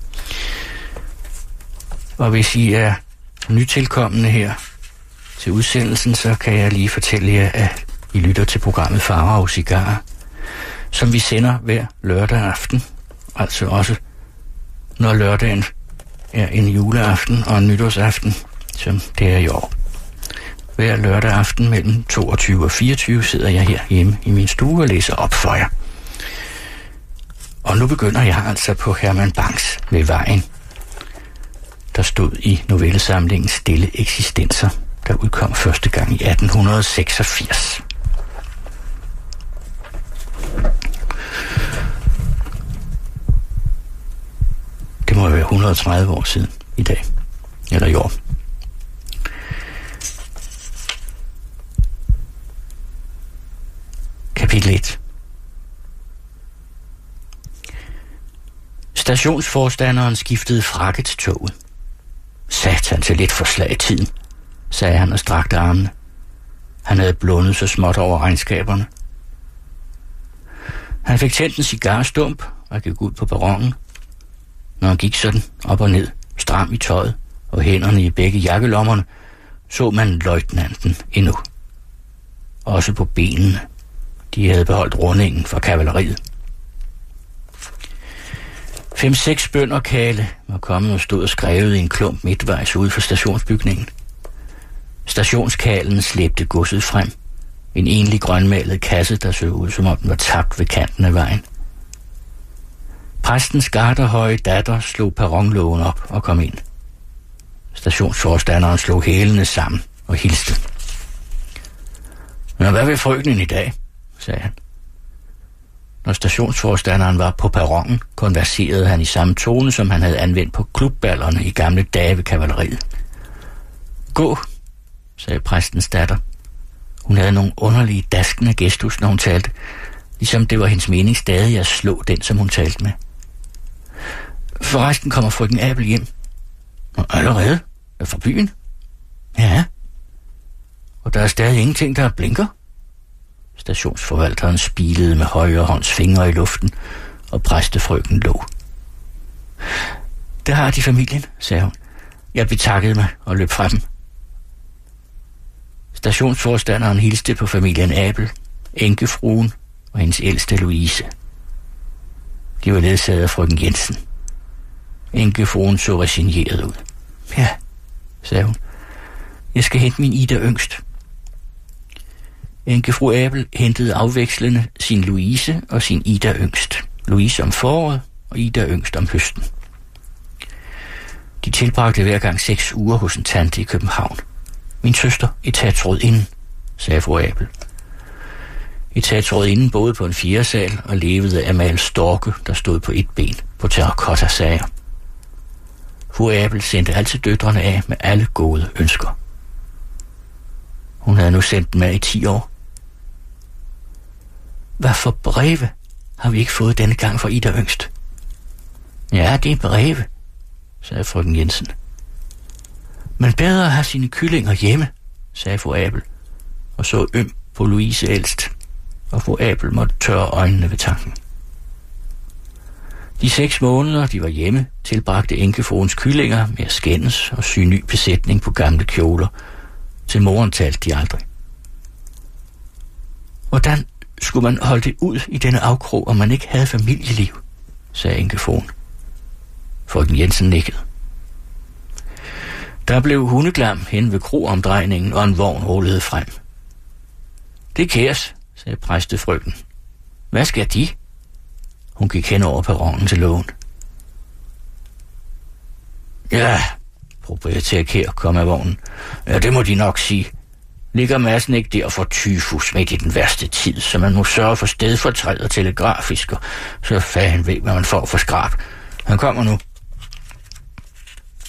[SPEAKER 4] Og hvis I er nytilkommende her til udsendelsen, så kan jeg lige fortælle jer, at I lytter til programmet Farver og Cigarer, som vi sender hver lørdag aften, altså også når lørdagen er en juleaften og en nytårsaften, som det er i år. Hver lørdag aften mellem 22 og 24 sidder jeg her hjemme i min stue og læser op for jer. Og nu begynder jeg altså på Herman Bangs Ved Vejen, der stod i novellesamlingen Stille Eksistenser, der udkom første gang i 1886. Det må være 130 år siden i dag, eller i år. Kapitel 1. Stationsforstanderen skiftede frakke til toget. Satan til lidt for slag i tiden, sagde han og strakte armene. Han havde blundet så småt over regnskaberne. Han fik tændt en cigarstump og gik ud på perronen. Når han gik sådan op og ned, stram i tøjet og hænderne i begge jakkelommerne, så man løjtnanten endnu. Også på benene. De havde beholdt rundingen fra kavaleriet. 5-6 bønderkale var kommet og stod og skrevet i en klump midtvejs ude for stationsbygningen. Stationskalen slæbte godset frem. En enlig grønmalet kasse, der så ud, som om den var tabt ved kanten af vejen. Præstens garderhøje datter slog perronlågen op og kom ind. Stationsforstanderen slog hælene sammen og hilste. "Nå, hvad vil frøkenen i dag?" sagde han. Når stationsforstanderen var på perronen, konverserede han i samme tone, som han havde anvendt på klubballerne i gamle dage ved kavaleriet. "Gå," sagde præstens datter. Hun havde nogle underlige daskende gestus, når hun talte, ligesom det var hendes mening stadig at slå den, som hun talte med. "Forresten kommer frøken Abel hjem." "Allerede? Fra byen?" "Ja. Og der er stadig ingenting, der blinker." Stationsforvalteren spilede med højre hånds fingre i luften, og præstefrøken lå. "Der har de familien," sagde hun. Jeg betakkede mig og løb fra dem. Stationsforstanderen hilste på familien Abel, enkefruen og hendes ældste Louise. De var ledsaget af frøken Jensen. Enkefruen så resigneret ud. "Ja," sagde hun. "Jeg skal hente min Ida Yngst." Enkefru Abel hentede afvekslende sin Louise og sin Ida Yngst. Louise om foråret og Ida Yngst om høsten. De tilbragte hver gang 6 uger hos en tante i København. "Min søster, etatsrådinden," sagde fru Abel. Etatsrådinden boede på en 4. sal og levede af mal storke, der stod på et ben på terrakotta-sager. Fru Abel sendte altid døtrene af med alle gode ønsker. Hun havde nu sendt dem af i 10 år. "Hvad for breve har vi ikke fået denne gang fra Ida Yngst?" "Ja, det er breve," sagde frøken Jensen. "Men bedre at have sine kyllinger hjemme," sagde fru Abel, og så øm på Louise ældst, og fru Abel måtte tørre øjnene ved tanken. De 6 måneder, de var hjemme, tilbragte enkefruens kyllinger med at skændes og sy ny besætning på gamle kjoler. Til moren talte de aldrig. "Hvordan skulle man holde det ud i denne afkrog, om man ikke havde familieliv?" sagde enkefruen. Frøken Jensen nikkede. Der blev hundeglam hen ved kroomdrejningen, og en vogn rullede frem. "Det kæres," sagde præstefrøken. "Hvad skal de?" Hun gik hen over perronen til lågen. "Ja," proprietær Kjær kom af vognen. "Ja, det må de nok sige. Ligger massen ikke der for tyfus midt i den værste tid, så man må sørge for stedfortræder telegrafisk, og så fanden ved, hvad man får for skrab. Han kommer nu."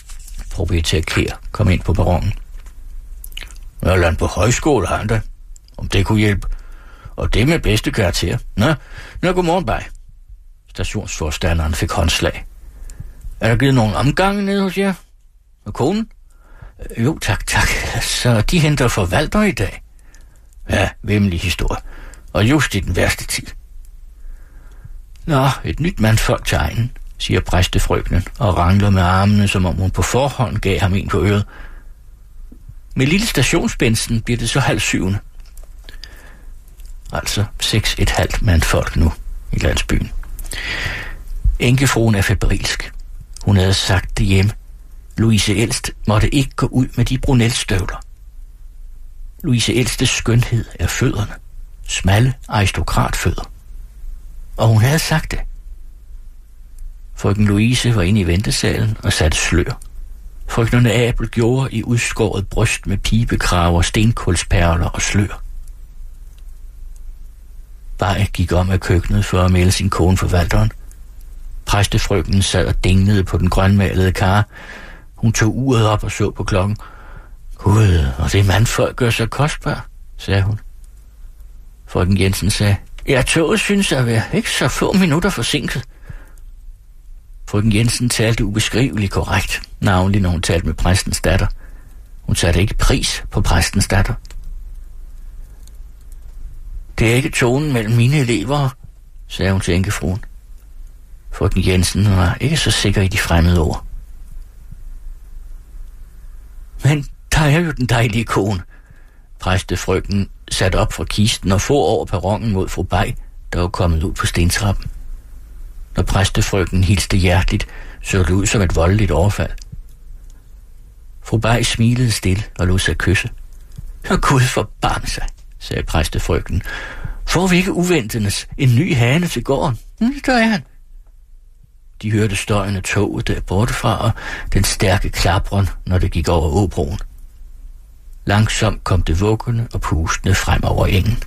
[SPEAKER 4] Proprietær Kjær kom ind på perronen. "Eller på højskole har han da, om det kunne hjælpe. Og det med bedste karakter. Nå, godmorgen, Bay. Stationsforstanderen fik håndslag. Er der givet nogen omgange nede hos jer? Og konen? Jo, tak. Så de henter forvalter i dag. Ja, væmmelig historie. Og just i den værste tid. Nå, et nyt mandfolk til egen, siger præstefrøkenen og rangler med armene, som om hun på forhånd gav ham en på øret. Med lille stationsbænsen bliver det så 6:30. Altså 6,5 mandfolk nu i landsbyen. Enkefruen er febrilsk. Hun havde sagt det hjemme. Louise Elst måtte ikke gå ud med de brunelstøvler. Louise Elstes skønhed er fødderne. Smalle aristokratfødder. Og hun havde sagt det. Frøken Louise var inde i ventesalen og satte slør. Frøknerne Abel gjorde i udskåret bryst med pibekraver, stenkulsperler og slør. Bay gik om af køkkenet for at melde sin kone forvalteren. Præstefrøkenen sad og dinglede på den grønmalede kar. Hun tog uret op og så på klokken. Gud, og det mandfolk gør så kostbar, sagde hun. Frøken Jensen sagde, ja, toget synes at være ikke så få minutter forsinket. Frøken Jensen talte ubeskriveligt korrekt, navnlig når hun talte med præstens datter. Hun satte ikke pris på præstens datter. Det er ikke tonen mellem mine elever, sagde hun til enkefruen. Frøken Jensen var ikke så sikker i de fremmede ord. Men der er jo den dejlige kone. Præstefrøken satte op fra kisten og få over perronen mod fru Bay, der var kommet ud på stentrappen. Når præstefrøken hilste hjerteligt, så det ud som et voldeligt overfald. Fru Bay smilede stille og lod sig kysse. Og Gud forbarme sig, sagde præstefrøken. Får vi ikke uventenes en ny hane til gården? Der er han. De hørte støjen af toget der bortefra og den stærke klapren, når det gik over åbroen. Langsomt kom det vuggende og pustende frem over engen.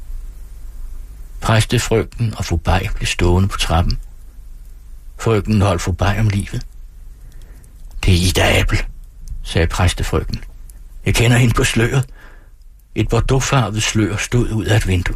[SPEAKER 4] Præstefrøken og fru Bay blev stående på trappen. Frøken holdt fru Bay om livet. Det er Ida Abel, sagde præstefrøken. Jeg kender hende på sløret. Et bordeauxfarvet slør stod ud af et vindue.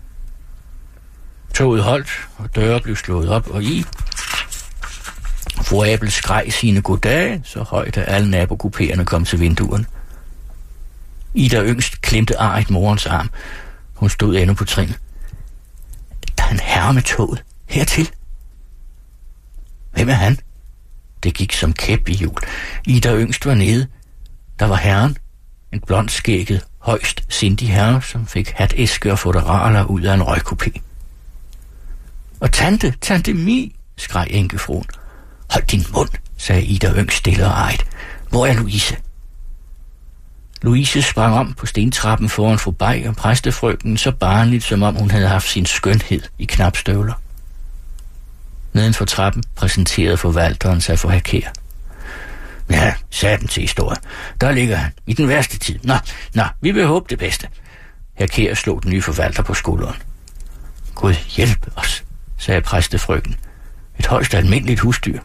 [SPEAKER 4] Toget holdt, og døre blev slået op og i. Fru Abel skreg sine goddag, så højt at alle nabokupéerne kom til vinduerne. Ida Yngst klemte arigt morens arm. Hun stod endnu på trinet. Der er en herre med toget. Hertil. Hvem er han? Det gik som kæp i hjul. Ida Yngst var nede. Der var herren. En blondskægget, højst sindig herre, som fik hatæske og fotoraler ud af en røgkupé. Og tante Mi, skreg enkefruen. Hold din mund, sagde Ida Yngst stille og ejet. Hvor er Louise? Louise sprang om på stentrappen foran fru Bay og præstefrøken så barnligt, som om hun havde haft sin skønhed i knapstøvler. Neden for trappen præsenterede forvalteren sig for Herkær. Ja, sagde den til historie. Der ligger han, i den værste tid. Nå, vi vil håbe det bedste. Herkær slog den nye forvalter på skulderen. Gud hjælp os, sagde præstefrøken. Et højst almindeligt husdyr.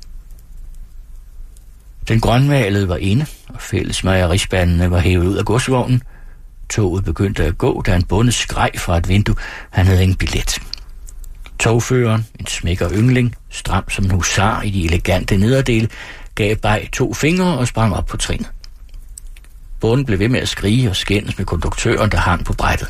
[SPEAKER 4] Den grønmalede var inde, og fællesmejerispandene var hævet ud af godsvognen. Toget begyndte at gå, da en bonde skreg fra et vindue. Han havde ingen billet. Togføreren, en smækker yngling, stram som en husar i de elegante nederdele, gav Bay 2 fingre og sprang op på trinet. Bonden blev ved med at skrige og skændes med konduktøren, der hang på brættet.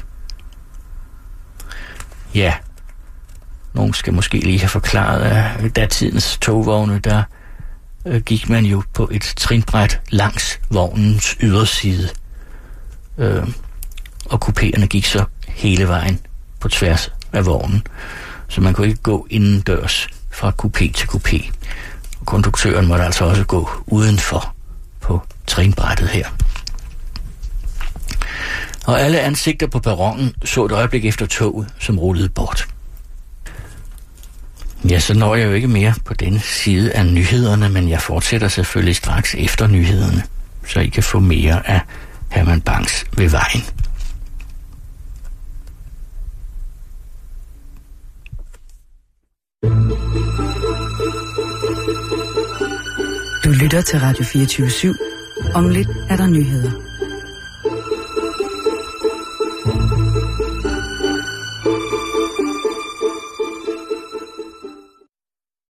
[SPEAKER 4] Ja, nogen skal måske lige have forklaret, at datidens togvogne, der gik man jo på et trinbræt langs vognens yderside. Og kupéerne gik så hele vejen på tværs af vognen, så man kunne ikke gå indendørs fra kupé til kupé. Og konduktøren måtte altså også gå udenfor på trinbrættet her. Og alle ansigter på perronen så et øjeblik efter toget, som rullede bort. Ja, så når jeg jo ikke mere på denne side af nyhederne, men jeg fortsætter selvfølgelig straks efter nyhederne, så I kan få mere af Herman Bangs Ved Vejen.
[SPEAKER 1] Du lytter til Radio 24/7. Om lidt er der nyheder.